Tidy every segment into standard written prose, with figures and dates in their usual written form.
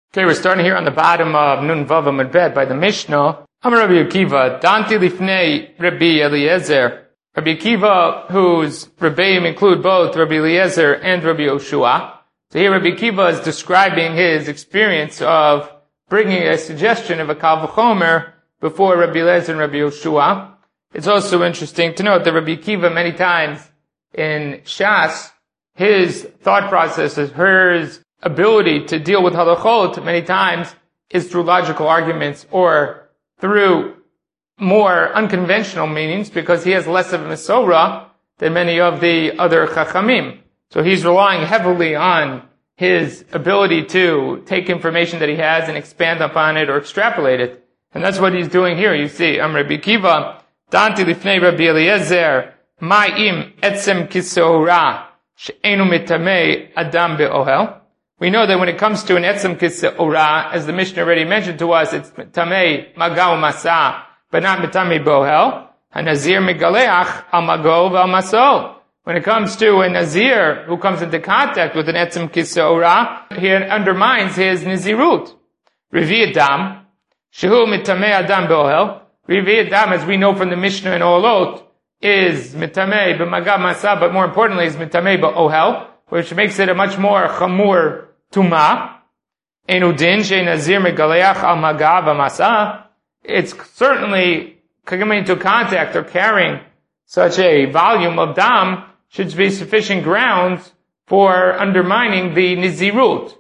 Okay, we're starting here on the bottom of Nun Vav Amud Bet by the Mishnah. Amar Rabbi Akiva, Danti Lifnei Rabbi Eliezer. Rabbi Akiva, whose Rebbeim include both Rabbi Eliezer and Rabbi Yoshua. So here Rabbi Akiva is describing his experience of bringing a suggestion of a Kal V'chomer before Rabbi Eliezer and Rabbi Yoshua. It's also interesting to note that Rabbi Akiva many times in Shas, his thought process, his ability to deal with halachot many times is through logical arguments or through more unconventional meanings because he has less of a mesorah than many of the other chachamim. So he's relying heavily on his ability to take information that he has and expand upon it or extrapolate it. And that's what he's doing here. You see, Rabbi Akiva, Danti Lifnei Rabbi Eliezer, Ma'im Etzem Kisorah, She'enu Mitamei Adam Be'ohel. We know that when it comes to an etzem kisorah, as the Mishnah already mentioned to us, it's tamei magau masa, but not tamei bohel. A nazir megaleach al mago val maso. When it comes to a nazir who comes into contact with an etzem kisorah, he undermines his nazirut. Rivi adam, shehu mitamei adam bohel. Rivi adam, as we know from the Mishnah in Olot, is mitamei b'magav masa, but more importantly is mitamei bohel, which makes it a much more chamur Tuma, enudin she nazir megaleach al magav amasa. It's certainly coming into contact or carrying such a volume of dam should be sufficient grounds for undermining the nizirut.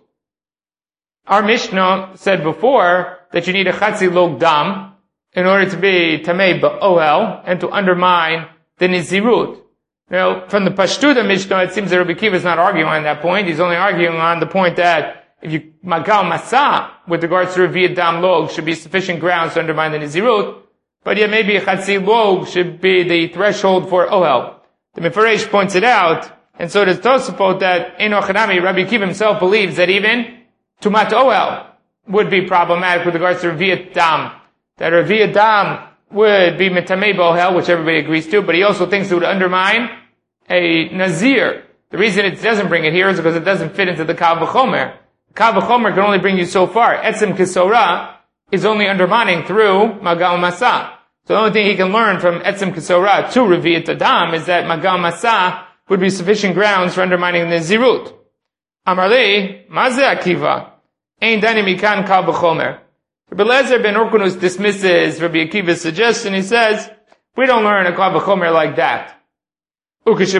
Our Mishnah said before that you need a chatzi log dam in order to be tamei ba'ohel and to undermine the nizirut. Now, from the Pashtuda Mishnah, it seems that Rabbi Akiva is not arguing on that point. He's only arguing on the point that if you magal masa with regards to Revi Adam log should be sufficient grounds to undermine the Nizirut, but yet maybe a Chatzi log should be the threshold for Ohel. The Mefaresh points it out, and so does Tosafot, that in Ochanami, Rabbi Akiva himself believes that even Tumat Ohel would be problematic with regards to Revi Adam. That Revi Adam would be Mitamei Bohel, which everybody agrees to, but he also thinks it would undermine a Nazir. The reason it doesn't bring it here is because it doesn't fit into the Kal V'chomer. Kal V'chomer can only bring you so far. Etzem Kisorah is only undermining through Magal Masa. So the only thing he can learn from Etzem Kisorah to Revi'at Adam is that Magal Masa would be sufficient grounds for undermining the Nazirut. Amarli, Mazeh Akiva, Ein Dani Mikan Kal V'chomer. Rabbi Eliezer ben Urkunus dismisses Rabbi Akiva's suggestion. He says, we don't learn a Kal V'chomer like that. When I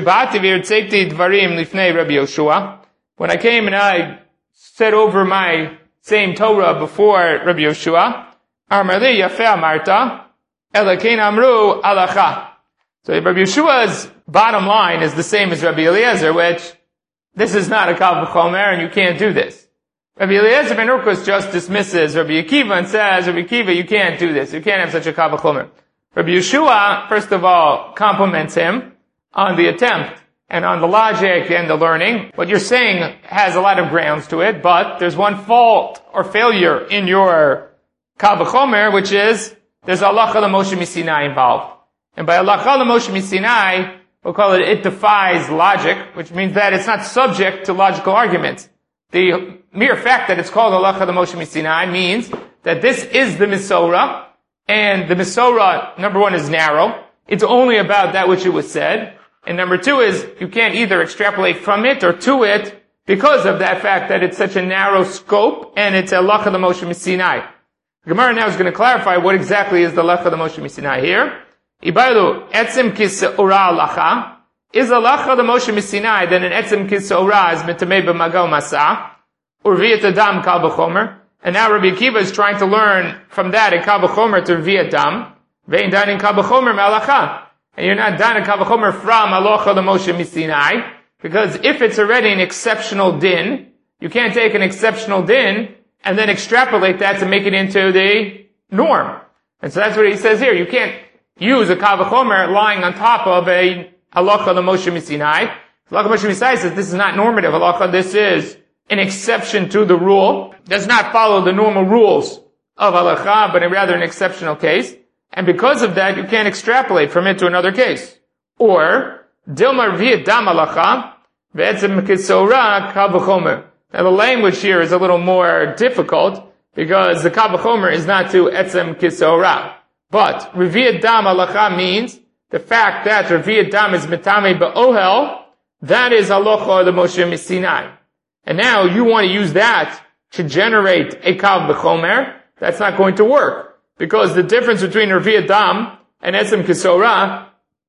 came and I said over my same Torah before Rabbi Yoshua, so Rabbi Yoshua's bottom line is the same as Rabbi Eliezer, which this is not a Kal V'chomer and you can't do this. Rabbi Eliezer ben Urkus just dismisses Rabbi Akiva and says, Rabbi Akiva, you can't do this. You can't have such a Kal V'chomer. Rabbi Yoshua, first of all, compliments him on the attempt and on the logic and the learning. What you're saying has a lot of grounds to it, but there's one fault or failure in your Kal V'chomer, which is there's halacha l'Moshe Misinai involved. And by halacha l'Moshe Misinai, we'll call it defies logic, which means that it's not subject to logical arguments. The mere fact that it's called halacha l'Moshe Misinai means that this is the Mesorah, and the Mesorah, number one, is narrow. It's only about that which it was said. And number two is, you can't either extrapolate from it or to it because of that fact that it's such a narrow scope and it's a halacha l'Moshe Misinai. The Gemara now is going to clarify what exactly is the halacha l'Moshe Misinai here. Ibailu, etzem kisorah halacha. Is halacha l'Moshe Misinai that an etzem kisorah is mitamei b'magal masa, or Revi'at Adam Kal V'chomer. And now Rabbi Akiva is trying to learn from that a Kal V'chomer to Revi'at Adam. Ve'in danin Kal V'chomer me'alacha. And you're not done a Kal V'chomer from halacha l'Moshe Misinai, because if it's already an exceptional din, you can't take an exceptional din and then extrapolate that to make it into the norm. And so that's what he says here. You can't use a Kal V'chomer lying on top of a halacha l'Moshe Misinai. Halacha l'Moshe Misinai says this is not normative halacha, this is an exception to the rule. Does not follow the normal rules of halacha, but rather an exceptional case. And because of that, you can't extrapolate from it to another case. Or, Dilma Revi'at Adam halacha, ve'etzem kisorah Kal V'chomer. Now the language here is a little more difficult because the Kal V'chomer is not to etzem kisora. But Revi'at Dam halacha means the fact that Revi'at Dam is metame ba'ohel, that is halacha of the Moshe Sinai. And now you want to use that to generate a Kal V'chomer. That's not going to work. Because the difference between Revi'at Dam and etzem kisora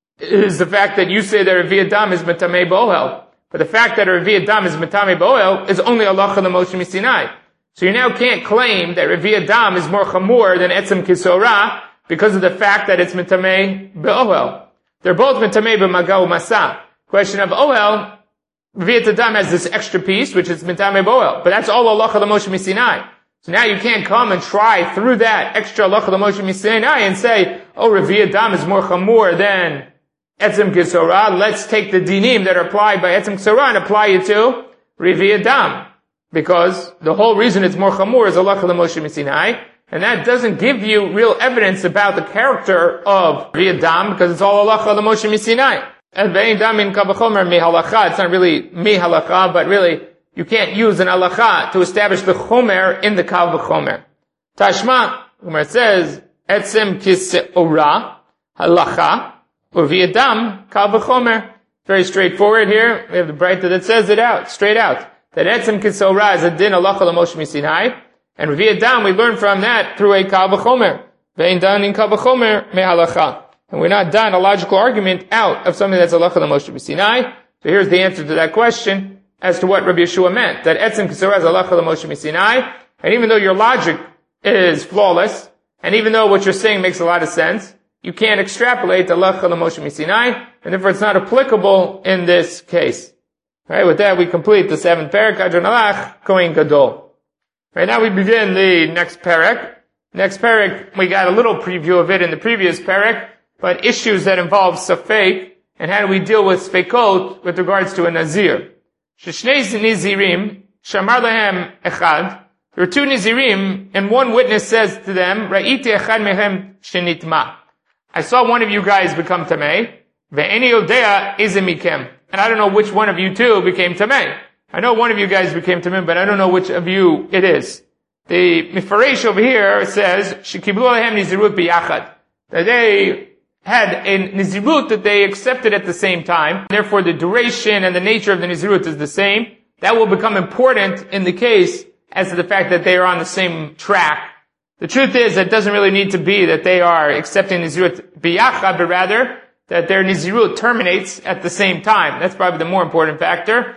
is the fact that you say that Revi'at Dam is metame ba'ohel. But the fact that Revi'at Dam is metame ba'ohel is only halacha of the Moshe Sinai. So you now can't claim that Revi'at Dam is more chamur than etzem kisora because of the fact that it's mitamei be'ohel. They're both mitamei b'maga u'masa. Question of ohel, Revi'at Dam has this extra piece, which is mitamei be'ohel. But that's all halacha of the Moshe Sinai. So now you can't come and try through that extra halacha of the Moshe Sinai and say, oh, Revi'at Dam is more chamur than etzem kisora. Let's take the dinim that are applied by etzem kisora and apply it to Revi'at Dam. Because the whole reason it's more chamur is halacha of the Moshe Sinai. And that doesn't give you real evidence about the character of Revi'at Dam because it's all halacha of the Moshe Sinai. And ve'ein dam in Kal V'chomer mi halacha. It's not really mi halacha, but really you can't use an halacha to establish the chomer in the Kal V'chomer. Tashma, where it says etzem kisora halacha Revi'at Dam Kal V'chomer. Very straightforward here. We have the Breita that says it out, straight out. That etzem kisora is a din halacha of the Moshe Sinai. And Revi'at Dam, we learn from that through a Kal V'chomer. Ve'ein dam in Kal V'chomer me halacha. And we're not done a logical argument out of something that's halacha of the Moshe Sinai. So here's the answer to that question as to what Rabbi Yeshua meant. That etzem kisora is halacha of the Moshe Sinai. And even though your logic is flawless, and even though what you're saying makes a lot of sense, you can't extrapolate the halacha of the Moshe Sinai, and therefore it's not applicable in this case. Alright, with that we complete the 7th parak, Hadron Alach, Kohen Gadol. Right now we begin the next parak. Next parak, we got a little preview of it in the previous parak, but issues that involve safek, and how do we deal with sfekot with regards to a nazir. Sheshnei nizirim, shamar lahem echad. There are 2 nizirim, and one witness says to them, Ra'iti echad mehem shenitma. I saw one of you guys become tamei, ve'eni yodea izem mikem. And I don't know which one of you 2 became tamei. I know one of you guys became tamim, but I don't know which of you it is. The Mifaresh over here says, Shekiblu alehem nizirut biyachad. That they had a nizirut that they accepted at the same time. Therefore, the duration and the nature of the nizirut is the same. That will become important in the case as to the fact that they are on the same track. The truth is, that it doesn't really need to be that they are accepting nizirut biyachad, but rather that their nizirut terminates at the same time. That's probably the more important factor.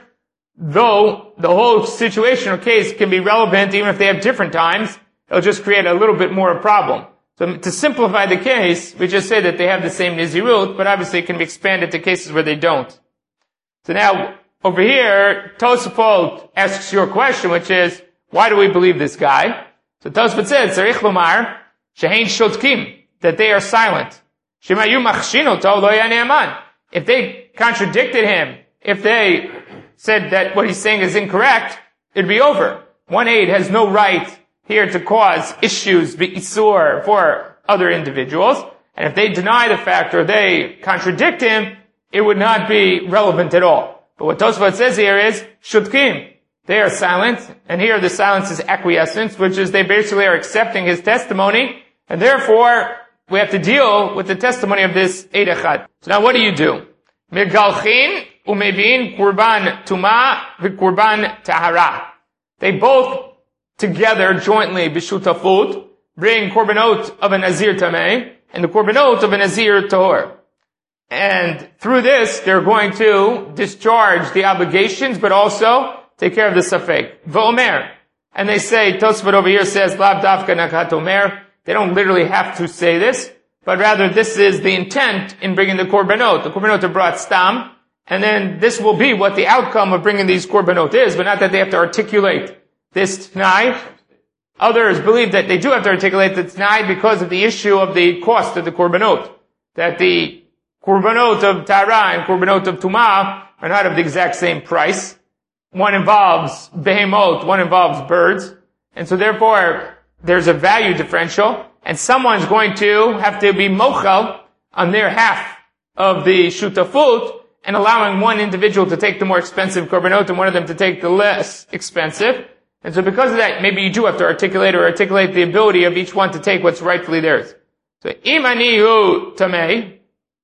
Though the whole situation or case can be relevant even if they have different times, it'll just create a little bit more problem. So to simplify the case, we just say that they have the same nizirut, but obviously it can be expanded to cases where they don't. So now, over here, Tosafot asks your question, which is, why do we believe this guy? So Tosafot says, Tzarich lomar, shehein shotkim, that they are silent. Shemayu machshinoto lo yane'aman. If they contradicted him, if they said that what he's saying is incorrect, it'd be over. 1/8 has no right here to cause issues, isur, for other individuals. And if they deny the fact or they contradict him, it would not be relevant at all. But what Tosafot says here is, shutkim. They are silent, and here the silence is acquiescence, which is they basically are accepting his testimony, and therefore we have to deal with the testimony of this Eid Echad. So now what do? Megalchin umevin kurban tuma v'kurban tahara. They both together jointly b'shutafut bring korbanot of a nazir tameh and the korbanot of a nazir tahor. And through this, they're going to discharge the obligations, but also take care of the safek. V'omer. And they say, Tosfot over here says, Lav dafka nakat omer. They don't literally have to say this, but rather this is the intent in bringing the korbanot. The korbanot are brought stam, and then this will be what the outcome of bringing these korbanot is, but not that they have to articulate this t'nai. Others believe that they do have to articulate the t'nai because of the issue of the cost of the korbanot. That the korbanot of Tara and korbanot of Tumah are not of the exact same price. One involves behemot, one involves birds. And so therefore, there's a value differential, and someone's going to have to be mochel on their half of the shutafut, and allowing one individual to take the more expensive korbanot and one of them to take the less expensive. And so because of that, maybe you do have to articulate the ability of each one to take what's rightfully theirs. So, imani hu tamei,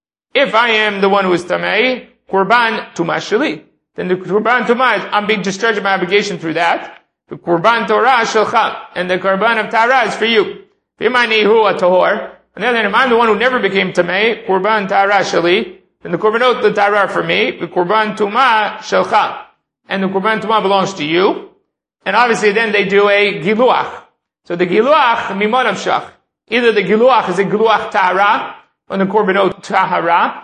if I am the one who is tamei, kurban tuma sheli, then the kurban tuma, I'm being discharged of my obligation through that. The kurban Torah shelcha, and the kurban of Torah is for you. Imani hu tahor, and then if I'm the one who never became tamei, kurban Torah sheli, then the korbanot the Torah are for me, the kurban tuma shelcha, and the kurban tuma belongs to you. And obviously then they do a giluach. So the giluach mimon avshach. Either the giluach is a giluach tahara on the korbanot tahara,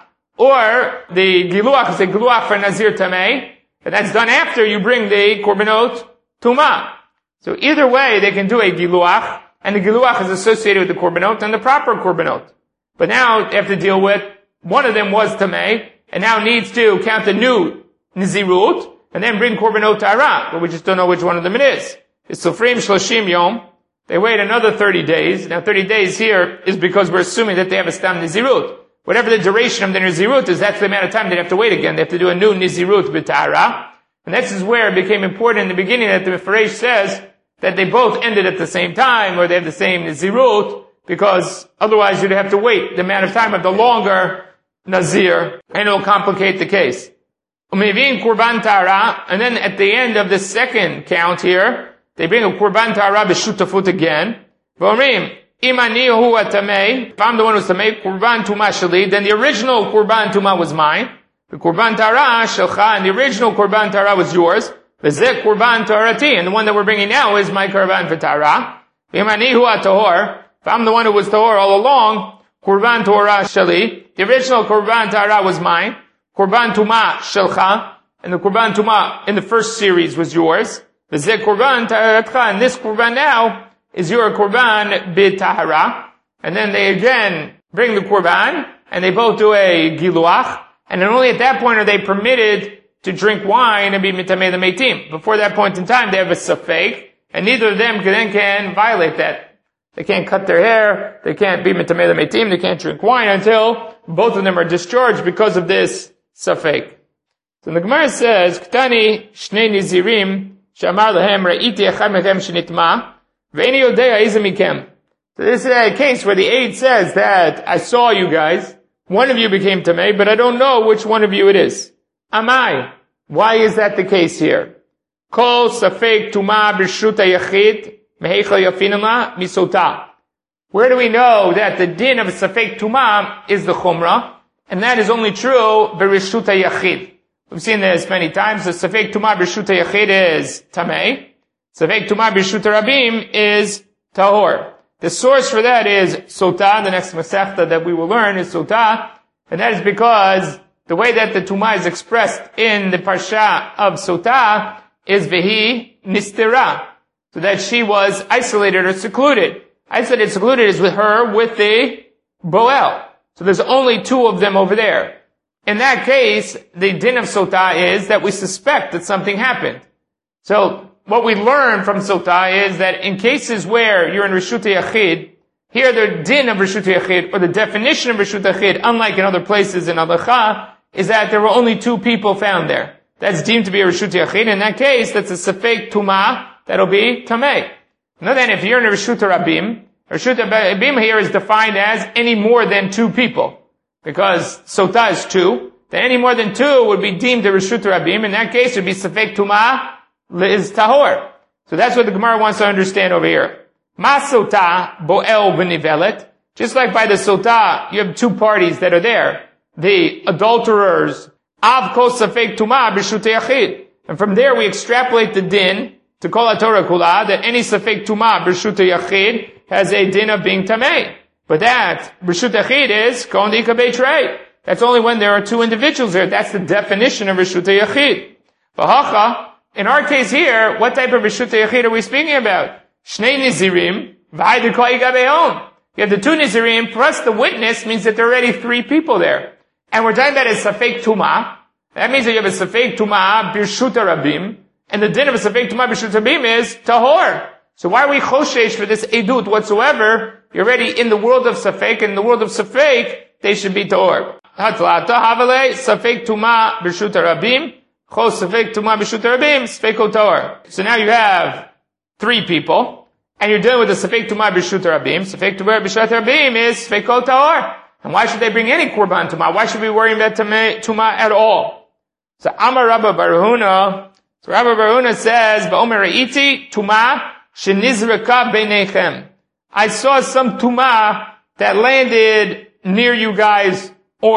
or the giluach is a giluach for nazir tamei, and that's done after you bring the korbanot tuma. So either way, they can do a giluach, and the giluach is associated with the korbanot and the proper korbanot. But now they have to deal with one of them was tamei, and now needs to count the new nizirut, and then bring korbanot tahara, but we just don't know which one of them it is. It's sofrim shloshim yom. They wait another 30 days. Now 30 days here is because we're assuming that they have a stam nizirut. Whatever the duration of the nizirut is, that's the amount of time they have to wait again. They have to do a new nizirut b'tahara. And this is where it became important in the beginning that the Mefaresh says that they both ended at the same time, or they have the same nizirut, because otherwise you'd have to wait the amount of time of the longer nazir, and it'll complicate the case. Umevin kurban tahara, and then at the end of the second count here, they bring a kurban tahara b'shutafut again. V'omrim, imani hu atamei, if I'm the one who's tamei, kurban tuma sheli, then the original kurban tuma was mine. The kurban tahara shelcha, and the original kurban tahara was yours. V'zeh kurban taharati, and the one that we're bringing now is my kurban for tahara. Imani hu atahor, if I'm the one who was tahor all along, kurban Torah sheli, the original kurban tahara was mine. Kurban tuma shelcha, and the kurban tuma in the first series was yours. V'zeh kurban taharatcha, and this kurban now is your kurban b'tahara. And then they again bring the kurban, and they both do a giluach, and then only at that point are they permitted to drink wine and be mitamei the meitim. Before that point in time, they have a safek, and neither of them can violate that. They can't cut their hair, they can't be mitamei the meitim, they can't drink wine until both of them are discharged because of this safek. So the Gemara says, Ktani shnei nizirim shamar lehem ra'iti echad mechem shenitma ve'eni yodea ize mikem. So this is a case where the aide says that I saw you guys, one of you became tamei, but I don't know which one of you it is. Amai. Why is that the case here? Kol safek tuma b'shuta yachid mehechel yafinama misota. Where do we know that the din of safek tuma is the chumrah? And that is only true b'rishuta yachid. We've seen this many times. The safek tuma b'rishuta yachid is tamei. Safek tuma b'rishuta rabim is tahor. The source for that is sota. The next masechta that we will learn is sota. And that is because the way that the tuma is expressed in the parsha of sota is vehi nistera. So that she was isolated or secluded. Isolated, secluded is with her, with the boel. So there's only two of them over there. In that case, the din of sota is that we suspect that something happened. So what we learn from sota is that in cases where you're in Rishuta Yachid, here the din of Rishuta Yachid, or the definition of Rishuta Yachid, unlike in other places in Halacha, is that there were only two people found there. That's deemed to be a Rishuta Yachid. In that case, that's a safek tuma, that'll be tamei. Now then, if you're in a Rishuta Rabim, Rishuta Rabim here is defined as any more than two people. Because sota is two, then any more than two would be deemed a Rishuta Rabim. In that case, it would be safek tuma is tahor. So that's what the Gemara wants to understand over here. Ma sota boel v'nivelet. Just like by the sota, you have two parties that are there. The adulterers, av kol safek tuma b'shuta yachid. And from there we extrapolate the din to kol haTorah kula, that any safek tuma b'shuta yachid has a din of being tamei. But that, b'shuta yachid is kon dika beitrei. That's only when there are two individuals there. That's the definition of b'shuta yachid. V'hacha, in our case here, what type of Rishuta Yachid are we speaking about? Shnei Nizirim, v'haydu kol yigabeon. You have the two Nizirim, plus the witness means that there are already three people there. And we're talking about a Safek Tuma. That means that you have a Safek Tuma Birshuta Rabim, and the din of a Safek Tuma Birshuta Rabim is Tahor. So why are we choshesh for this edut whatsoever? You're already in the world of Safek, and in the world of Safek, they should be Tahor. hatlata havale safek tuma b'shut harabim chos safek tuma b'shut harabim sfeko tahor. So now you have 3 people, and you're dealing with the safek tuma b'shut harabim. Safek tuma b'shut harabim is sfeko tahor. And why should they bring any korban tuma? Why should we worry about tuma at all? So Amar Rabba bar Huna. So Rabba bar Huna says, "Ba'omer re'iti tuma shenizreka beinechem." I saw some tuma that landed near you guys,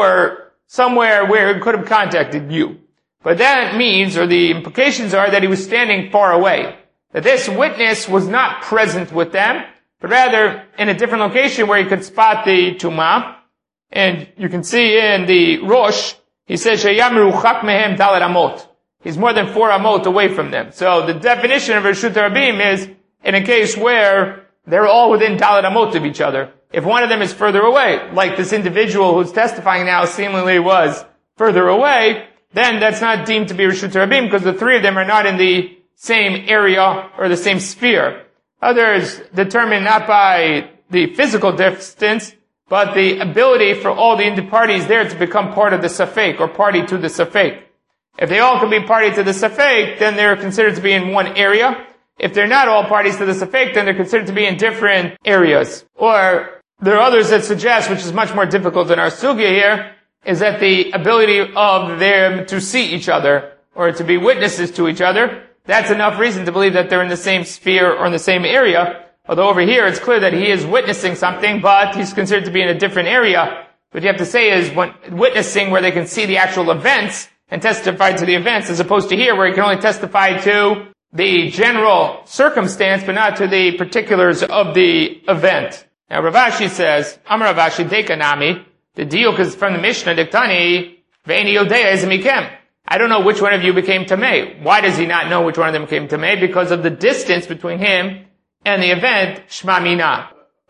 or somewhere where it could have contacted you. But that means, or the implications are, that he was standing far away. That this witness was not present with them, but rather in a different location where he could spot the tuma. And you can see in the Rosh, he says, Sheyam ruchak mehem dalet amot. He's more than 4 amot away from them. So the definition of Reshut Rabim is in a case where they're all within dalet amot of each other. If one of them is further away, like this individual who's testifying now seemingly was further away, then that's not deemed to be Reshut Rabim because the 3 of them are not in the same area or the same sphere. Others determined not by the physical distance, but the ability for all the parties there to become part of the safek, or party to the safek. If they all can be party to the safek, then they're considered to be in one area. If they're not all parties to the safek, then they're considered to be in different areas. Or there are others that suggest, which is much more difficult than our sugya here, is that the ability of them to see each other, or to be witnesses to each other, that's enough reason to believe that they're in the same sphere or in the same area. Although over here it's clear that he is witnessing something, but he's considered to be in a different area. What you have to say is when witnessing where they can see the actual events and testify to the events, as opposed to here where he can only testify to the general circumstance, but not to the particulars of the event. Now Rav Ashi says, Amar Rav Ashi dekanami, the diuk is from the Mishnah, diktani, ve'eni yodea is mikem. I don't know which one of you became tamei. Why does he not know which one of them became tamei? Because of the distance between him and the event, Shma Mina.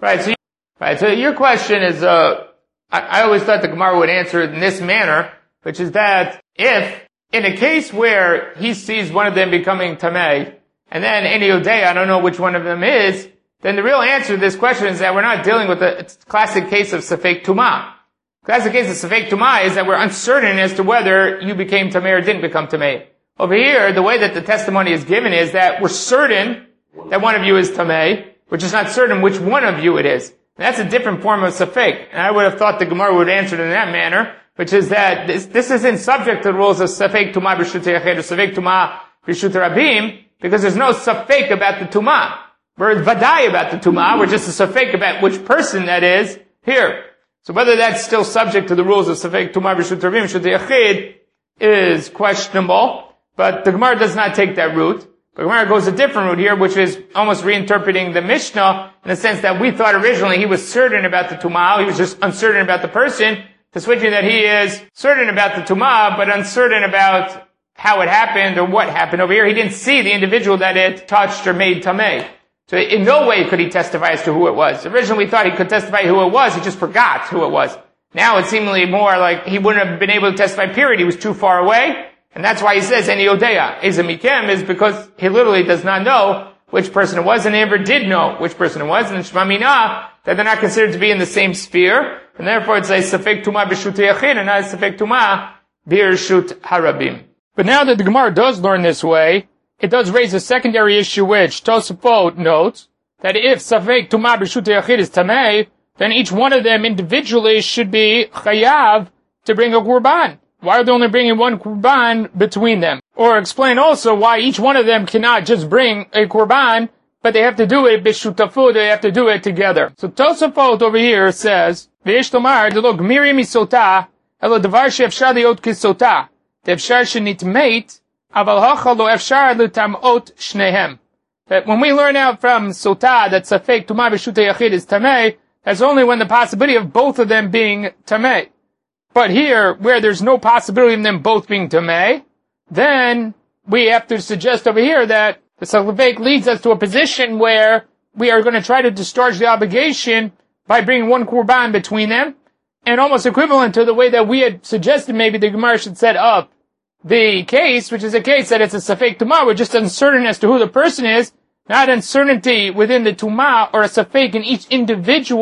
Right, so your question is, I always thought the Gemara would answer it in this manner, which is that if, in a case where he sees one of them becoming Tamei, and then any Yodei, I don't know which one of them is, then the real answer to this question is that we're not dealing with a classic case of Safek Tumah. Classic case of Safek Tumah is that we're uncertain as to whether you became Tamei or didn't become Tamei. Over here, the way that the testimony is given is that we're certain that one of you is Tamei, we're just not certain which one of you it is. And that's a different form of Safek. And I would have thought the Gemara would answer it in that manner, which is that this isn't subject to the rules of Safek Tumah B'Shut Yachid or Safek Tumah B'Shut Rabim, because there's no Safek about the Tumah. We're Vadai about the Tumah, we're just a Safek about which person that is here. So whether that's still subject to the rules of Safek Tumah B'Shut Rabim, B'Shut Yachid, is questionable, but the Gemara does not take that route. The Gemara goes a different route here, which is almost reinterpreting the Mishnah in the sense that we thought originally he was certain about the Tumah, he was just uncertain about the person, to switching that he is certain about the Tumah, but uncertain about how it happened or what happened. Over here, he didn't see the individual that it touched or made Tamei. So in no way could he testify as to who it was. Originally we thought he could testify who it was, he just forgot who it was. Now it's seemingly more like he wouldn't have been able to testify, period. He was too far away. And that's why he says, Eni Odeya, Ezemikem, is because he literally does not know which person it was, and they never did know which person it was. And Shma Mina, that they're not considered to be in the same sphere, and therefore it's a Safek Tumah B'Shut Yachid, and not a Safek Tumah B'Shut Harabim. But now that the Gemara does learn this way, it does raise a secondary issue which Tosafot notes, that if Safek Tumah B'Shut Yachid is Tamei, then each one of them individually should be Chayav to bring a Qurban. Why are they only bringing one Qurban between them? Or explain also why each one of them cannot just bring a Qurban, but they have to do it b'shutafu, they have to do it together. So Tosafot over here says, V'yesh tomar, delo gmiri misota, elo devar she'efshar liot kisota, de'efshar shenitmeit, aval hacha lo efshar l'tamot shnehem. That when we learn out from Sotah that Safek Tumah B'Shut Yachid is Tamei, that's only when the possibility of both of them being Tamei. But here, where there's no possibility of them both being Tamei, then we have to suggest over here that the Safek leads us to a position where we are going to try to discharge the obligation by bringing one Qurban between them, and almost equivalent to the way that we had suggested maybe the Gemara should set up the case, which is a case that it's a Safek Tumah, we're just uncertain as to who the person is, not uncertainty within the Tumah or a Safek in each individual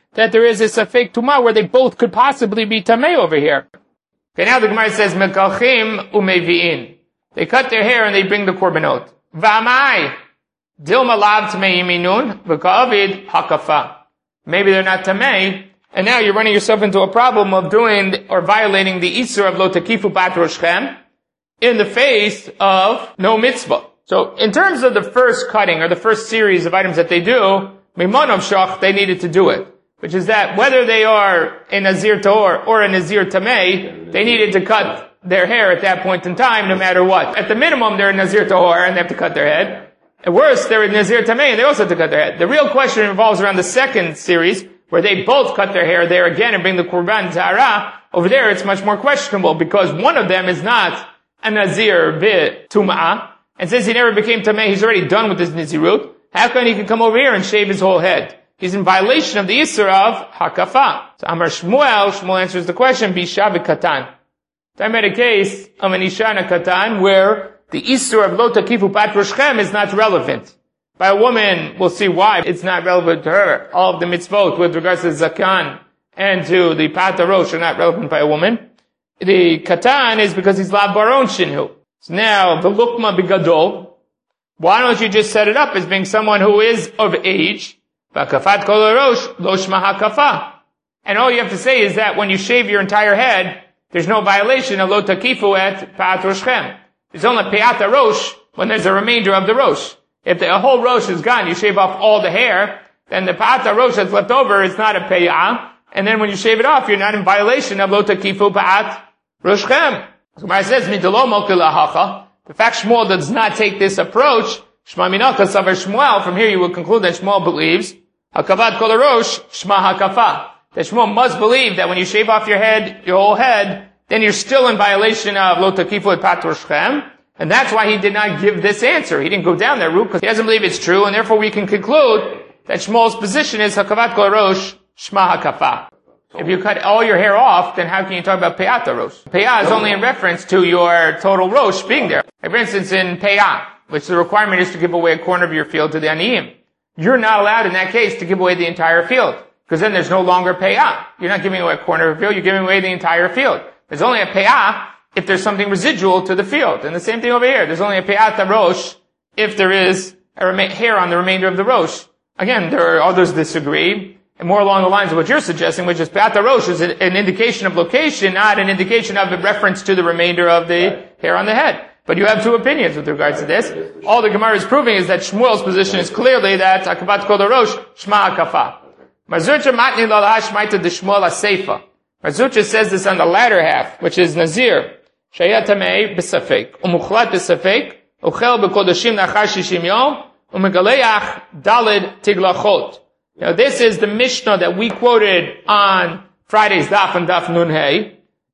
that there is a safek tumah where they both could possibly be tamei over here. Okay, now the Gemara says, mekalchim umevi'in. They cut their hair and they bring the korbanot. V'amai, dilma lav tamei yiminun, v'ka'avid hakafa. Maybe they're not tamei, and now you're running yourself into a problem of doing or violating the isur of lo takifu bat roshchem in the face of no mitzvah. So, in terms of the first cutting or the first series of items that they do, mimonov shach, they needed to do it. Which is that whether they are a Nazir Tahor or a Nazir Tamei, they needed to cut their hair at that point in time, no matter what. At the minimum, they're a Nazir Tahor and they have to cut their head. At worst, they're a Nazir Tamei and they also have to cut their head. The real question revolves around the second series, where they both cut their hair there again and bring the Qurban Tahara. Over there, it's much more questionable because one of them is not a Nazir Tum'ah, and since he never became Tamei, he's already done with his Nazirut. How come he can come over here and shave his whole head? He's in violation of the Isser of Hakafa. So Amar Shmuel answers the question, Bisha v'katan. I met a case of an Isha and a Katan where the Isser of Lo Takifu Pat Roshchem is not relevant. By a woman, we'll see why it's not relevant to her. All of the mitzvot with regards to Zakan and to the Pat Rosh are not relevant by a woman. The Katan is because he's Lav Baron Shinhu. So now, the Lukma Bigadol, why don't you just set it up as being someone who is of age? Vakafat kol harosh lo shma hakafa. And all you have to say is that when you shave your entire head, there's no violation of lo takifu et pa'at roshchem. There's only pa'at harosh when there's a remainder of the rosh. If the whole rosh is gone, you shave off all the hair, then the pa'at harosh that's left over is not a payah. And then when you shave it off, you're not in violation of lo takifu pa'at roshchem. So Gemara says, midolo mokil ahacha. The fact Shmuel does not take this approach, Shma minaka savar Shmuel, from here you will conclude that Shmuel believes, hakavat kol harosh, shma hakafa. That Shmuel must believe that when you shave off your head, your whole head, then you're still in violation of lo takifu et pat roshchem. And that's why he did not give this answer. He didn't go down that route because he doesn't believe it's true, and therefore we can conclude that Shmuel's position is hakavat kol harosh, shma hakafa. If you cut all your hair off, then how can you talk about peyat harosh? Peyat is only in reference to your total rosh being there. Like for instance, in peyat, which the requirement is to give away a corner of your field to the aniyim, you're not allowed in that case to give away the entire field, because then there's no longer peyat. You're not giving away a corner of the field, you're giving away the entire field. There's only a peyat if there's something residual to the field. And the same thing over here. There's only a peyat harosh if there is hair on the remainder of the rosh. Again, there are others disagree. And more along the lines of what you're suggesting, which is Pa'at HaRosh is an indication of location, not an indication of the reference to the remainder of the hair on the head. But you have two opinions with regards to this. All the Gemara is proving is that Shmuel's position is clearly that Hakavat Kol HaRosh, Shma HaKafa. Marzucha matni lalaha shmaita de Shmuel HaSeifa. Marzucha says this on the latter half, which is Nazir. Shaya Tamei b'safek. Umuchlat b'safek. Uchel b'kodashim nachar shishim yom. Umegaleach dalid tiglachot. Now this is the Mishnah that we quoted on Friday's Daf and Daf Nun Hey.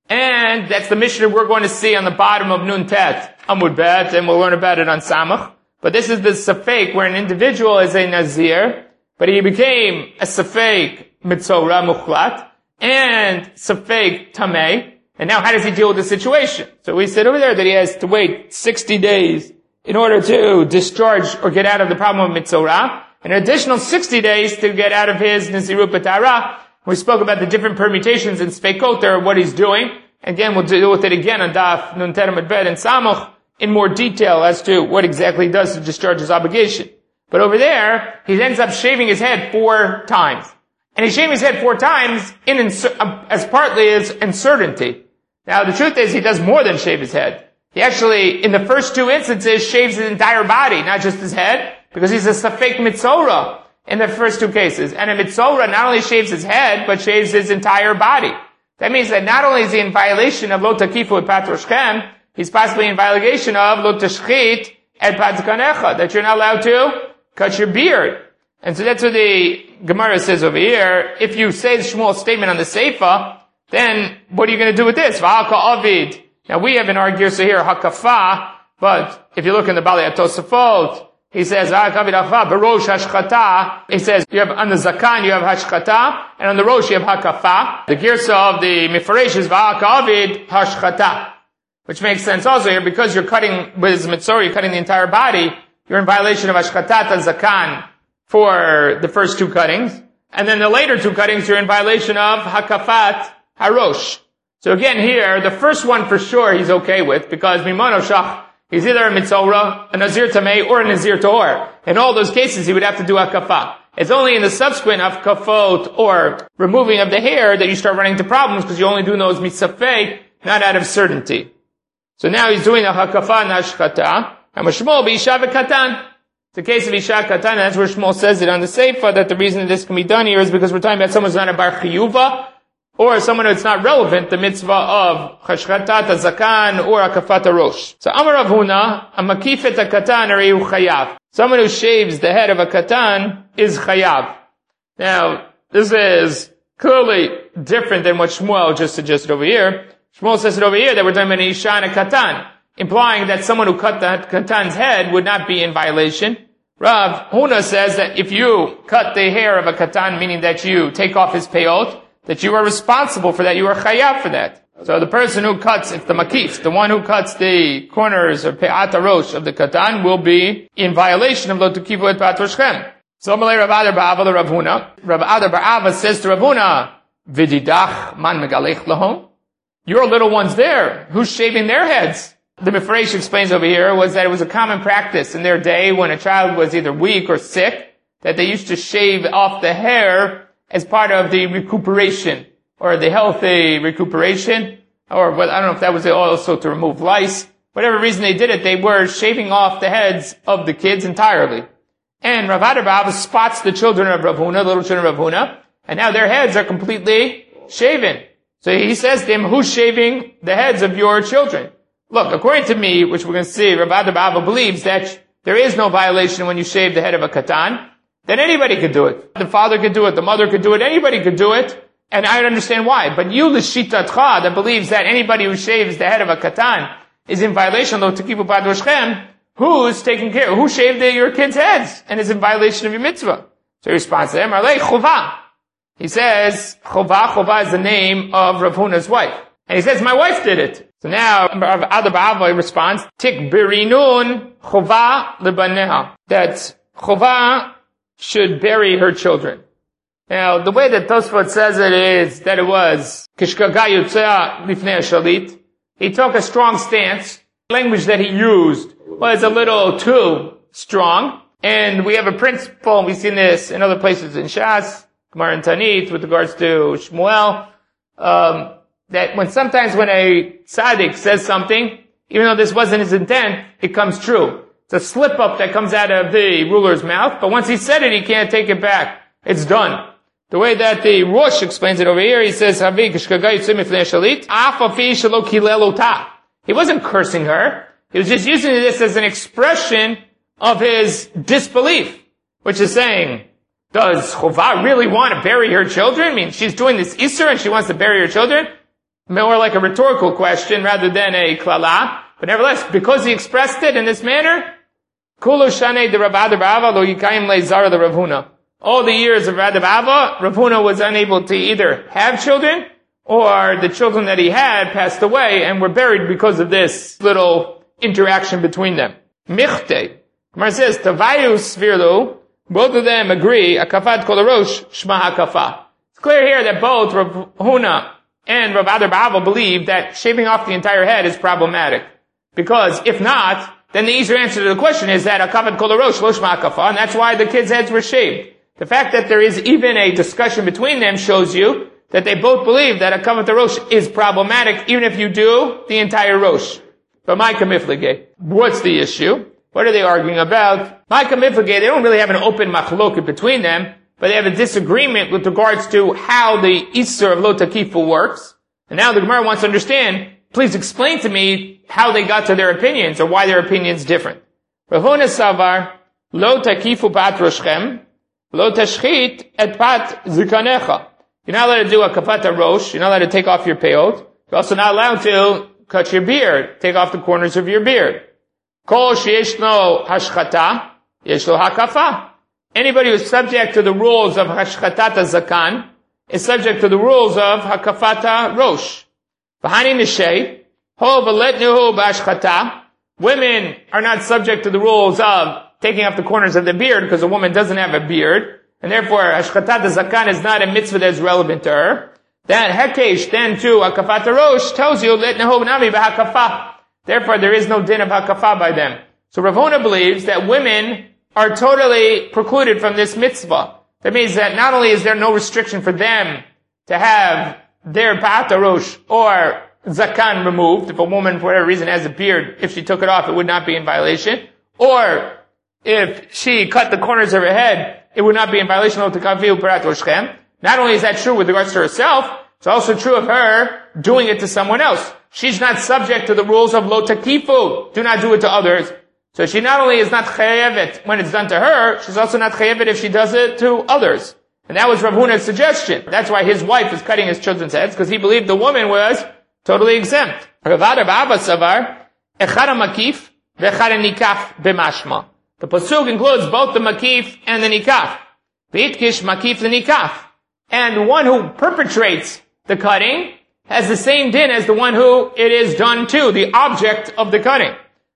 And that's the Mishnah we're going to see on the bottom of Nun Tet, Amud Bet, and we'll learn about it on Samach. But this is the Safek where an individual is a Nazir, but he became a Safek Mitzorah Mukhlat, and Safek Tamei. And now how does he deal with the situation? So we said over there that he has to wait 60 days in order to discharge or get out of the problem of Mitzorah. An additional 60 days to get out of his Nazirut B'Tahara. We spoke about the different permutations in Spekot there, what he's doing. Again, we'll deal with it again on Daf Nun Tet Amud Bet and Samach in more detail as to what exactly he does to discharge his obligation. But over there, he ends up shaving his head 4 times. And he's shaving his head 4 times as partly as uncertainty. Now, the truth is he does more than shave his head. He actually, in the first 2 instances, shaves his entire body, not just his head, because he's a Safek Mitzorah in the first 2 cases. And a Mitzorah not only shaves his head, but shaves his entire body. That means that not only is he in violation of Lo Takifu et Pat Roshchem, he's possibly in violation of Lo Tashchit et Pat Zkanecha, that you're not allowed to cut your beard. And so that's what the Gemara says over here. If you say the Shmuel's statement on the Seifa, then what are you going to do with this? V'haka Avid. Now we have an argument here, Hakafa, but if you look in the Bali Atosafot, he says, Barosh Hashchata. He says, you have on the Zakan, you have Hashchata, and on the Rosh, you have Hakafa. The Girsa of the Mifaresh is Va'akavid Hashchata. Which makes sense also here, because you're cutting with Mitzorah, you're cutting the entire body, you're in violation of Hashchatat and Zakan for the first 2 cuttings. And then the later two cuttings, you're in violation of hakafat harosh. So again here, the first one for sure he's okay with, because mimano shach, he's either a mitzora, a nazir tamei, or a nazir tahor. In all those cases, he would have to do hakafah. It's only in the subsequent hakafot, or removing of the hair, that you start running into problems, because you only do those mitzafeh, not out of certainty. So now he's doing a hakafah nashchata, and Shmuel be isha v'katan. The case of isha katan, that's where Shmuel says it on the Seifa, that the reason that this can be done here is because we're talking about someone who's not a bar chiyuva, or someone who's not relevant, the mitzvah of chashchatat zakan or akafat rosh. So Amar Rav Huna, a makifet a katan arihu chayav. Someone who shaves the head of a katan is chayav. Now, this is clearly different than what Shmuel just suggested over here. Shmuel says it over here that we're talking about an isha and a katan, implying that someone who cut the katan's head would not be in violation. Rav Huna says that if you cut the hair of a katan, meaning that you take off his peyot, that you are responsible for that, you are chayav for that. So the person who cuts, it's the makif, the one who cuts the corners or pe'at harosh of the katan will be in violation of lo tukivu et pe'at roshchem. So Malay Rav Adar Ba'ava the Rav Huna. Rav Adar Ba'ava says to Rav Huna, Vididach man megalech lahom. Your little ones there, who's shaving their heads? The Mefresh explains over here was that it was a common practice in their day when a child was either weak or sick, that they used to shave off the hair as part of the recuperation, or the healthy recuperation, or I don't know if that was also to remove lice. Whatever reason they did it, they were shaving off the heads of the kids entirely. And Rav Adar Ba'ava spots the children of Rav Huna, little children of Rav Huna, and now their heads are completely shaven. So he says to him, who's shaving the heads of your children? Look, according to me, which we're going to see, Rav Adar Ba'ava believes that there is no violation when you shave the head of a katan, then anybody could do it. The father could do it, the mother could do it, anybody could do it, and I understand why. But you, l'shitatcha, that believes that anybody who shaves the head of a katan is in violation of Tukivu Bad Roshchem, who's taking care, who shaved your kids' heads and is in violation of your mitzvah? So he responds to him, Arlei Chova. He says, Chova is the name of Rav Huna's wife. And he says, my wife did it. So now, Rav Adar Ba'ava responds, Tik birinun Chova lebaneha. That Chova should bury her children. Now, the way that Tosfot says it is that it was Kishkaga Yotzea Lifnei Shalit. He took a strong stance. The language that he used was a little too strong. And we have a principle, and we've seen this in other places in Shas, Gemara and Tanit, with regards to Shmuel, that sometimes when a tzaddik says something, even though this wasn't his intent, it comes true. It's a slip-up that comes out of the ruler's mouth, but once he said it, he can't take it back. It's done. The way that the Rosh explains it over here, he says, he wasn't cursing her. He was just using this as an expression of his disbelief, which is saying, does Chova really want to bury her children? I mean, she's doing this Isser and she wants to bury her children? More like a rhetorical question rather than a klala. But nevertheless, because he expressed it in this manner, Kulu Shane de Rav Adar Ba'ava lo yikayim le'zara de Rav Huna. All the years of Rav Adar Ba'ava, Rav Huna was unable to either have children, or the children that he had passed away and were buried because of this little interaction between them. Michte. Gemara says, Tavayu Svirlu, both of them agree, Akafat Kol Rosh, Shma HaKafa. It's clear here that both Rav Huna and Rav Adar Ba'ava believe that shaving off the entire head is problematic. Because if not, then the easier answer to the question is that Akafat Kol Rosh, Lo Shma HaKafa, and that's why the kids' heads were shaved. The fact that there is even a discussion between them shows you that they both believe that Akafat Rosh is problematic, even if you do the entire Rosh. But my kamiflige, what's the issue? What are they arguing about? My kamiflige, they don't really have an open machloket between them, but they have a disagreement with regards to how the Isser of Lo Takifu works. And now the Gemara wants to understand, please explain to me how they got to their opinions, or why their opinions different. Rav Huna Savar, Lo Takifu Pat Roshchem, Lo Tashchit et Pat Zikanecha. You're not allowed to do a Kafat Rosh, you're not allowed to take off your peyot, you're also not allowed to cut your beard, take off the corners of your beard. Kol sheyeshno hashchata, yeshlo hakafa. Anybody who's subject to the rules of hashchatata zakan is subject to the rules of hakafata rosh. V'hani nishei, ho v'letnuhu b'ashchata. Women are not subject to the rules of taking off the corners of the beard because a woman doesn't have a beard. and therefore Hashkatat Zakan is not a mitzvah that is relevant to her. That Hekesh then to Hakafat Rosh tells you that Nami b'Hakafah. Therefore there is no din of Hakafah by them. So Rav Huna believes that women are totally precluded from this mitzvah. That means that not only is there no restriction for them to have their Ba'at Rosh or Zakan removed, if a woman for whatever reason has a beard, if she took it off it would not be in violation, or if she cut the corners of her head, it would not be in violation of Takaviu Parat Roshchem. Not only is that true with regards to herself, it's also true of her doing it to someone else. She's not subject to the rules of Lo Takifu, do not do it to others. So she not only is not chayevet when it's done to her, she's also not chayevet if she does it to others. And that was Rav Huna's suggestion. That's why his wife is cutting his children's heads, because he believed the woman was totally exempt. Rav Ada Ba'Abba Savar, Echad HaMakif, V'echad HaNikaf B'mashma. The pasuk includes both the makif and the nikaf. V'itkish makif the nikaf. And the one who perpetrates the cutting has the same din as the one who it is done to, the object of the cutting.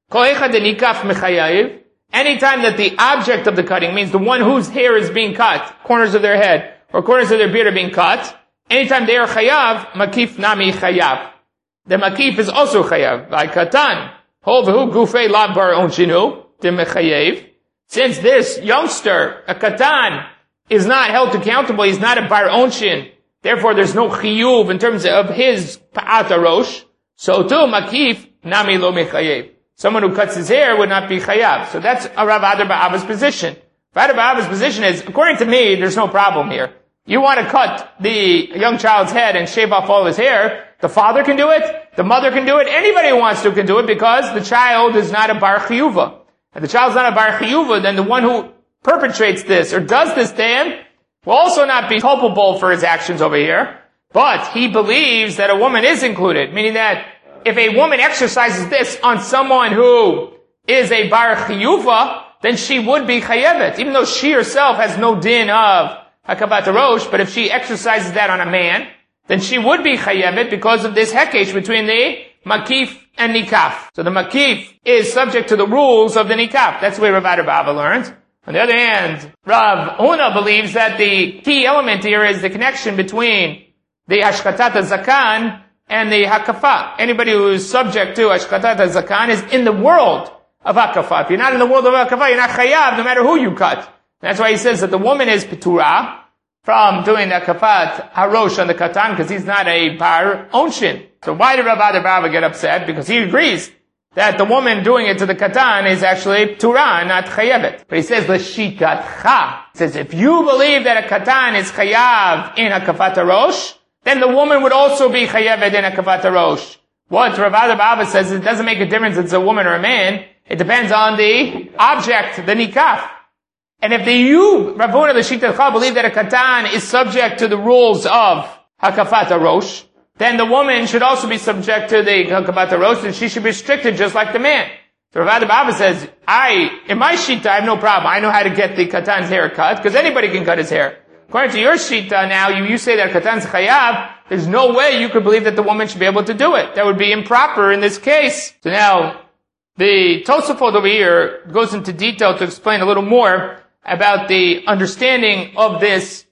Anytime that the object of the cutting means the one whose hair is being cut, corners of their head, or corners of their beard are being cut, anytime they are chayav, makif nami chayav. The makif is also chayav. Like katan, hovahu gufei la bar onshinu, de mechayev. Since this youngster, a katan, is not held accountable, he's not a bar onshin, therefore there's no chiyuv in terms of his pa'at arosh, so too makif nami lo mechayev. Someone who cuts his hair would not be chayav. So that's a Rav Ada Ba'Abba's position. Rav Ada Ba'Abba's position is, according to me, there's no problem here. You want to cut the young child's head and shave off all his hair, the father can do it, the mother can do it, anybody who wants to can do it, because the child is not a bar chiyuva. If the child's not a bar chiyuva, then the one who perpetrates this or does this to him will also not be culpable for his actions over here. But he believes that a woman is included, meaning that if a woman exercises this on someone who is a bar chiyuva, then she would be chayevet, even though she herself has no din of hakabat rosh. But if she exercises that on a man, then she would be chayevet because of this hekesh between the makif and nikaf. So the makif is subject to the rules of the nikaf. That's the way Rav Ada Ba'Abba learns. On the other hand, Rav Huna believes that the key element here is the connection between the hashkatat zakan and the hakafa. Anybody who is subject to hashkatat zakan is in the world of hakafa. If you're not in the world of hakafa, you're not chayav no matter who you cut. That's why he says that the woman is petura from doing the kafat harosh on the katan, because he's not a bar onshin. So why did Rav Ada Ba'Abba get upset? Because he agrees that the woman doing it to the katan is actually Torah, not chayavet. But he says, l'shitatcha. He says, if you believe that a katan is chayav in a kafat harosh, then the woman would also be chayavet in a kafat harosh. What Rav Ada Ba'Abba says, it doesn't make a difference if it's a woman or a man. It depends on the object, the nikaf. And if Rav Huna, l'shitatcha, believe that a katan is subject to the rules of hakafat harosh, then the woman should also be subject to the hakabat harosh, and she should be restricted just like the man. So Rav Ada Ba'Abba says, in my shita, I have no problem. I know how to get the katan's hair cut, because anybody can cut his hair. According to your shita now, you say that katan's chayav, there's no way you could believe that the woman should be able to do it. That would be improper in this case. So now, the Tosafot over here goes into detail to explain a little more about the understanding of this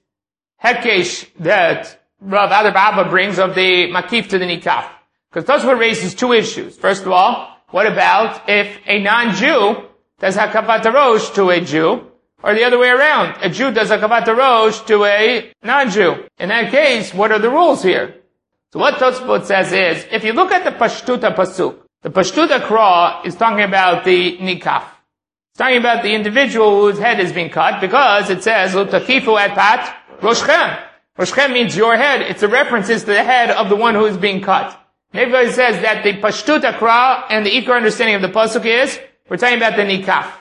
hekesh that Rav Ada Ba'Abba brings of the makif to the nikaf. Because Tosafot raises two issues. First of all, what about if a non-Jew does hakavat harosh to a Jew, or the other way around? A Jew does hakavat harosh to a non-Jew. In that case, what are the rules here? So what Tosafot says is, if you look at the Pashtuta pasuk, the Pashtuta Kra is talking about the nikaf. It's talking about the individual whose head is being cut, because it says, L'takifu et pat roshchem. Roshchem means your head. It's a reference to the head of the one who is being cut. And everybody says that the Pashtuta Kra and the Ikar understanding of the pasuk is, we're talking about the nikaf.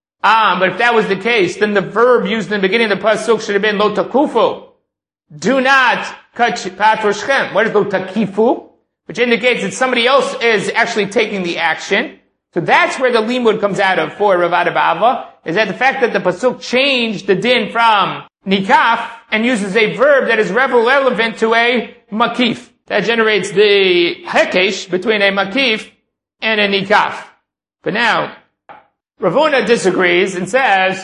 But if that was the case, then the verb used in the beginning of the pasuk should have been lo takufu. Do not cut pat roshchem. What is lo takifu? Which indicates that somebody else is actually taking the action. So that's where the limud comes out of for Rav Ada Ba'Abba, is that the fact that the pasuk changed the din from nikaf and uses a verb that is relevant to a makif. That generates the hekesh between a makif and a nikaf. But now, Rav Huna disagrees and says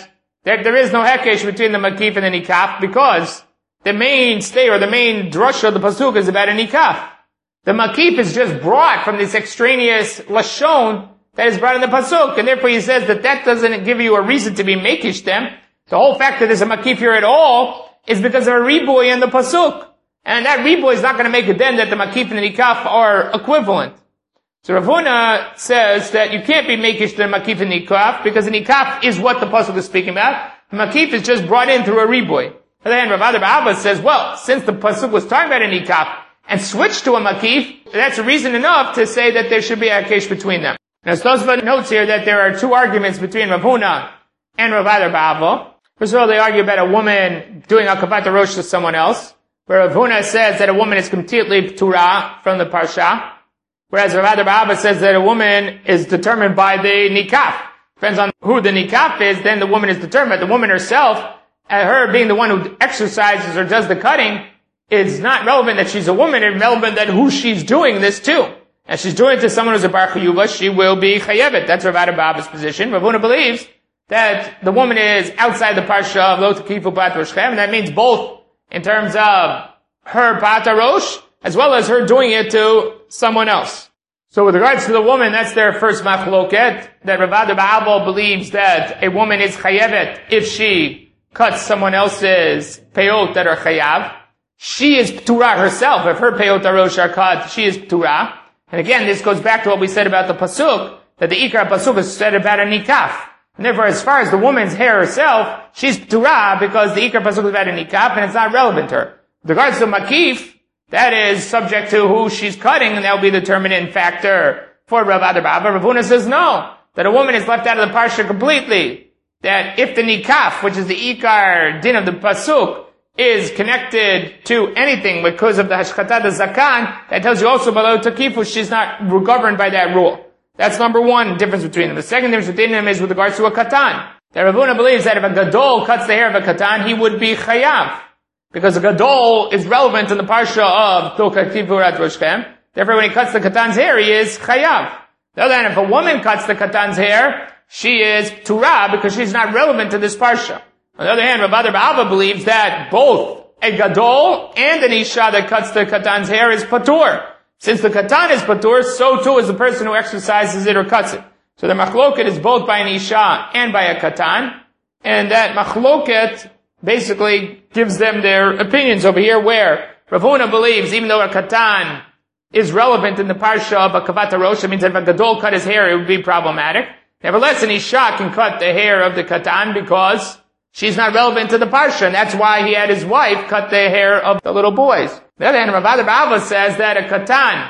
that there is no hekesh between the makif and the nikaf because the mainstay or the main drasha of the pasuk is about a nikaf. The makif is just brought from this extraneous lashon that is brought in the pasuk, and therefore he says that doesn't give you a reason to be makish them. The whole fact that there's a makif here at all is because of a riboy in the pasuk. And that riboy is not going to make it then that the makif and the nikaf are equivalent. So Rav Huna says that you can't be makish the makif and nikaf because the nikaf is what the pasuk is speaking about. The makif is just brought in through a riboy. And then Rav Adar Abba says, well, since the pasuk was talking about a nikaf and switched to a makif, that's reason enough to say that there should be a hekesh between them. Now Tosfot notes here that there are two arguments between Rav Huna and Rav Adar Abba. First of all, they argue about a woman doing a kavat rosh to someone else, where Rav Huna says that a woman is completely p'tura from the parsha, whereas Rav Adar Abba says that a woman is determined by the nikaf. Depends on who the nikaf is, then the woman is determined. The woman herself, her being the one who exercises or does the cutting, it's not relevant that she's a woman, it's relevant that who she's doing this to. And she's doing it to someone who's a bar chiyuva, she will be chayevet. That's Rav Adar Abba's position. Rav Huna believes that the woman is outside the parsha of lo tekifu bat roshchem, and that means both in terms of her bat rosh, as well as her doing it to someone else. So with regards to the woman, that's their first machloket, that Rav Adar Abba believes that a woman is chayevet if she cuts someone else's peyot that are chayav. She is p'tura herself. If her peyot arosh are cut, she is p'tura. And again, this goes back to what we said about the pasuk, that the ikar pasuk is said about a nikaf. And therefore, as far as the woman's hair herself, she's p'tura because the ikar pasuk is about a nikaf and it's not relevant to her. With regards to makif, that is subject to who she's cutting, and that will be the determinant factor for Rav Adar Abba. Rav Huna says no, that a woman is left out of the parsha completely. That if the nikaf, which is the ikar din of the pasuk, is connected to anything because of the hashchatat zakan, that tells you also below takifu, she's not governed by that rule. That's number one difference between them. The second difference between them is with regards to a katan. That Rav Huna believes that if a gadol cuts the hair of a katan, he would be chayav. Because a gadol is relevant in the parsha of Lo Tekifu Bat Roshchem. Therefore, when he cuts the katan's hair, he is chayav. The other hand, if a woman cuts the katan's hair, she is p'tura because she's not relevant to this parsha. On the other hand, Rav Adar Abba believes that both a gadol and an isha that cuts the katan's hair is patur. Since the katan is patur, so too is the person who exercises it or cuts it. So the machloket is both by an isha and by a katan, and that machloket basically gives them their opinions over here, where Rav Huna believes even though a katan is relevant in the parsha of a kavat rosh, it means that if a gadol cut his hair, it would be problematic. Nevertheless, an isha can cut the hair of the katan because she's not relevant to the parsha, and that's why he had his wife cut the hair of the little boys. The other hand, Rav Adar Abba says that a katan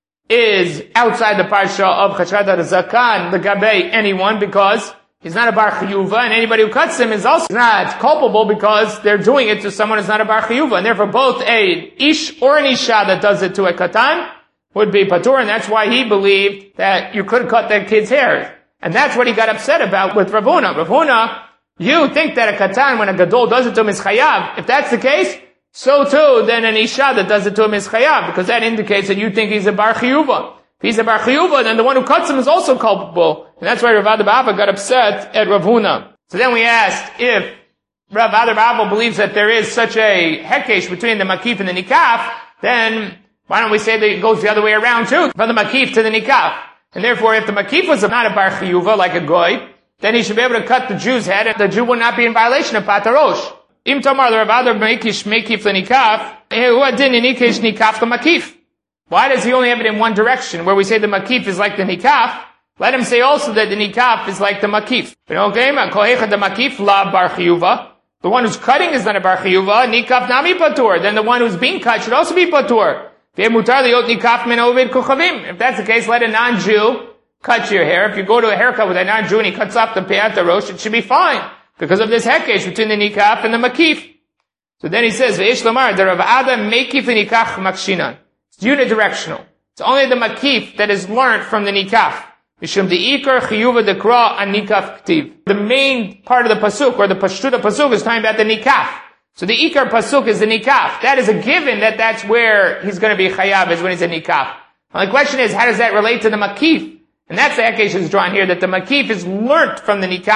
is outside the parsha of Chashkat HaZakan, the Gabe, anyone, because he's not a bar chiyuva, and anybody who cuts him is also not culpable because they're doing it to someone who's not a bar chiyuva, and therefore both a ish or an isha that does it to a katan would be patur, and that's why he believed that you could cut that kid's hair. And that's what he got upset about with Rav Huna. Rav Huna, you think that a katan, when a gadol does it to him, is chayav. If that's the case, so too, then an isha that does it to him is chayav, because that indicates that you think he's a bar chiyuva. If he's a bar chiyuva, then the one who cuts him is also culpable. And that's why Rav Adar Abba got upset at Rav Huna. So then we asked if Rav Adar Abba believes that there is such a hekesh between the makif and the nikaf, then why don't we say that it goes the other way around too, from the makif to the nikaf. And therefore, if the makif was not a bar chiyuva, like a goy, then he should be able to cut the Jew's head, and the Jew would not be in violation of patarosh. Im tomar the Rav Adar mekish mekif lenikaf, hu adin nikesh nikaf lemakif. Why does he only have it in one direction, where we say the makif is like the nikaf? Let him say also that the nikaf is like the makif. The makif la bar chiyuva. The one who's cutting is not a bar chiyuva, nikaf nami patur. Then the one who's being cut should also be patur. If that's the case, let a non-Jew cut your hair. If you go to a haircut with a non-Jew and he cuts off the peyat rosh, it should be fine, because of this hekesh between the nikaf and the makif. So then he says, V'esh lamar, the Rav Adar mekif v'nikach makshinan. It's unidirectional. It's only the makif that is learned from the nikaf. Mishum de'ikar chiyuva dekra an nikaf ktiv. The main part of the pasuk, or the pashtuta pasuk, is talking about the nikaf. So the ikar pasuk is the nikaf. That is a given that that's where he's going to be chayav, is when he's a nikaf. Now the question is, how does that relate to the makif? And that's the hekesh is drawn here, that the makif is learnt from the nikaf,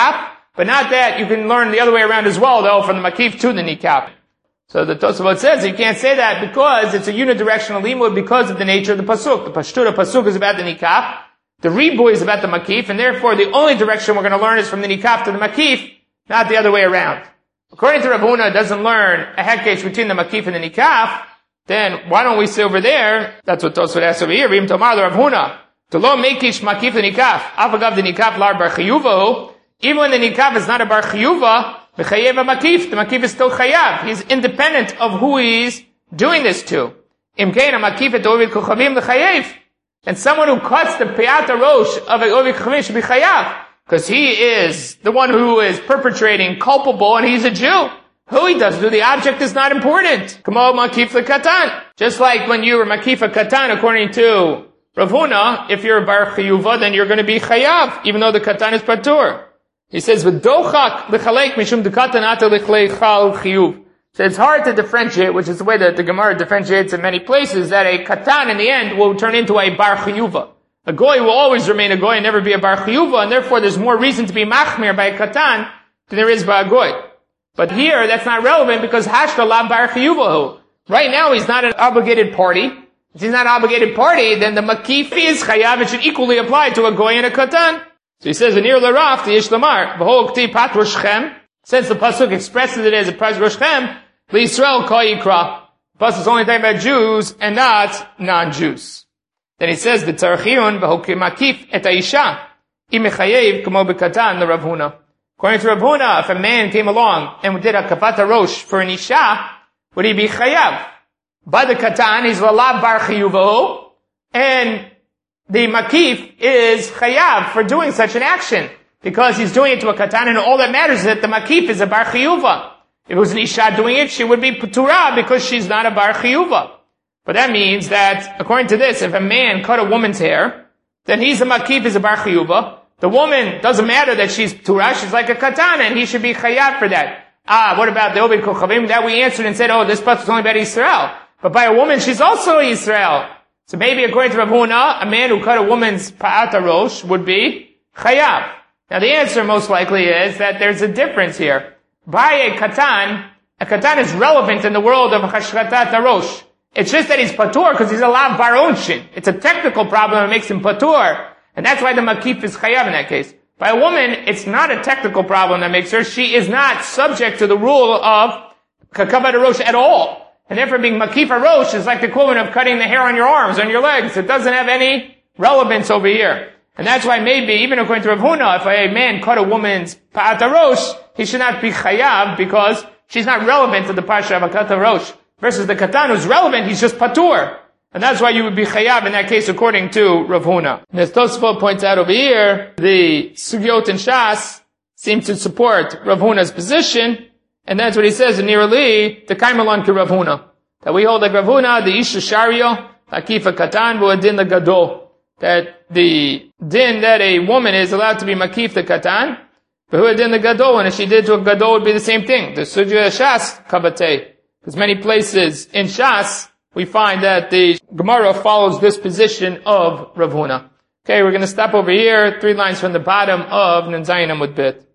But not that you can learn the other way around as well, though, from the makif to the nikaf. So the Tosafot says you can't say that because it's a unidirectional limud because of the nature of the pasuk. The pashtur of pasuk is about the nikaf. The ribu is about the makif, and therefore the only direction we're going to learn is from the nikaf to the makif, not the other way around. According to Rav Huna, doesn't learn a hekesh between the makif and the nikaf, then why don't we say over there, that's what Tosafot asks over here, Rim Tomar Rav Huna, to lo mekish makif the nikaf, afagav the nikaf lar bar chiyuvahu, even when the nikaf is not a bar chiyuva, mechayev a makif, the makif is still chayav. He's independent of who he's doing this to. Imkein a makif et ovid kochavim lechayev. And someone who cuts the piyat rosh of a ovid kochavim should be chayav. Because he is the one who is perpetrating culpable and he's a Jew. Who he does do, the object is not important. Kamo makif lekatan. Just like when you were makif a katan, according to Rav Huna, if you're a bar chiyuva, then you're going to be chayav, even though the katan is patur. He says, "V'dochak lechalek mishum dekatan ata lechlechal chiyuv." So it's hard to differentiate, which is the way that the Gemara differentiates in many places, that a katan in the end will turn into a bar chiyuva. A goy will always remain a goy and never be a bar chiyuva, and therefore there's more reason to be machmir by a katan than there is by a goy. But here, that's not relevant because hashta la bar chiyuvahu. Right now, he's not an obligated party. If he's not an obligated party, then the makif is chayav. It should equally apply to a goy and a katan. So he says, "Anir l'raf the Yishlamar v'holkti pat roshchem." Since the pasuk expresses it as a pat roshchem, l'Yisrael kol yikra. The pasuk is only talking about Jews and not non-Jews. Then he says, "V'tzarchiun v'holkti makif et ha'isha imechayev kamo b'katan l'Rav Huna." According to Rav Huna, if a man came along and did a kafat rosh for an isha, would he be chayav? By the katan, he's l'lav bar chiyuvahu, and the makif is chayav for doing such an action, because he's doing it to a katan, and all that matters is that the makif is a bar chiyuva. If it was an isha doing it, she would be paturah because she's not a bar chiyuva. But that means that, according to this, if a man cut a woman's hair, then he's a makif, is a bar chiyuva. The woman, doesn't matter that she's paturah, she's like a katan, and he should be chayav for that. What about the ovid kochavim? That we answered and said, this pasuk is only about Israel. But by a woman, she's also Israel. So maybe according to Rav Huna, a man who cut a woman's pa'at rosh would be chayav. Now the answer most likely is that there's a difference here. By a katan is relevant in the world of chashratat rosh. It's just that he's patur because he's a lav bar onshin. It's a technical problem that makes him patur, and that's why the makif is chayav in that case. By a woman, it's not a technical problem that makes her. She is not subject to the rule of kakavat rosh at all. And therefore being makifa rosh is like the equivalent of cutting the hair on your arms, on your legs. It doesn't have any relevance over here. And that's why maybe, even according to Rav Huna, if a man cut a woman's pa'at rosh, he should not be chayav because she's not relevant to the parsha of Akat rosh. Versus the katan who's relevant, he's just patur. And that's why you would be chayav in that case according to Rav Huna. And as Tosafot points out over here, the sugyot and shas seem to support Rav Huna's position. And that's what he says in Nirali, the Kaimalon ki Rav Huna. That we hold like Rav Huna, the Isha Shario, Akifa Katan, Din the Gadol. That the din that a woman is allowed to be Makif the Katan, but Din the Gadol, and if she did to a Gadol, it would be the same thing. The Sujya Shas Kabate. Because many places in Shas, we find that the Gemara follows this position of Rav Huna. Okay, we're going to stop over here, 3 lines from the bottom of Nun Zayin Amud Bet.